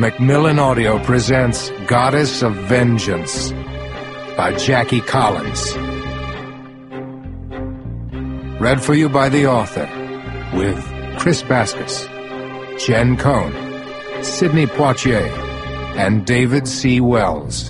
Macmillan Audio presents Goddess of Vengeance by Jackie Collins. Read for you by the author, with Chris Baskus, Jen Cohn, Sidney Poitier, and David C. Wells.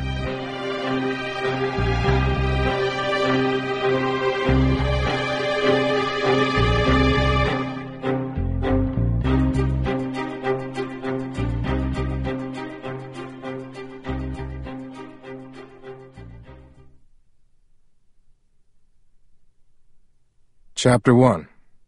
Chapter 1.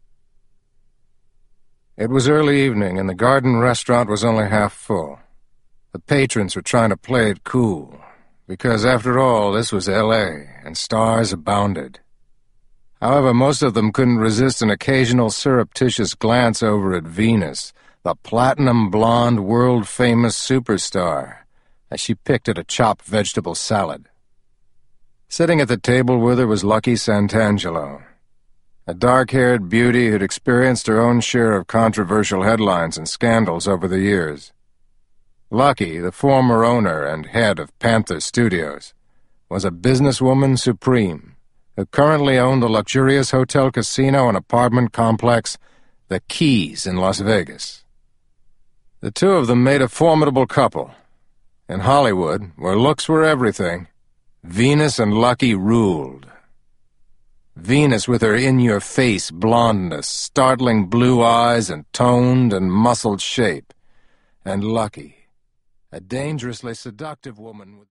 It was early evening, and the Garden restaurant was only half full. The patrons were trying to play it cool, because after all, this was L.A., and stars abounded. However, most of them couldn't resist an occasional surreptitious glance over at Venus, the platinum-blonde, world-famous superstar, as she picked at a chopped vegetable salad. Sitting at the table with her was Lucky Santangelo, a dark-haired beauty who'd experienced her own share of controversial headlines and scandals over the years. Lucky, the former owner and head of Panther Studios, was a businesswoman supreme who currently owned the luxurious hotel casino and apartment complex The Keys in Las Vegas. The two of them made a formidable couple. In Hollywood, where looks were everything, Venus and Lucky ruled. Venus with her in-your-face blondness, startling blue eyes, and toned and muscled shape. And Lucky, a dangerously seductive woman with...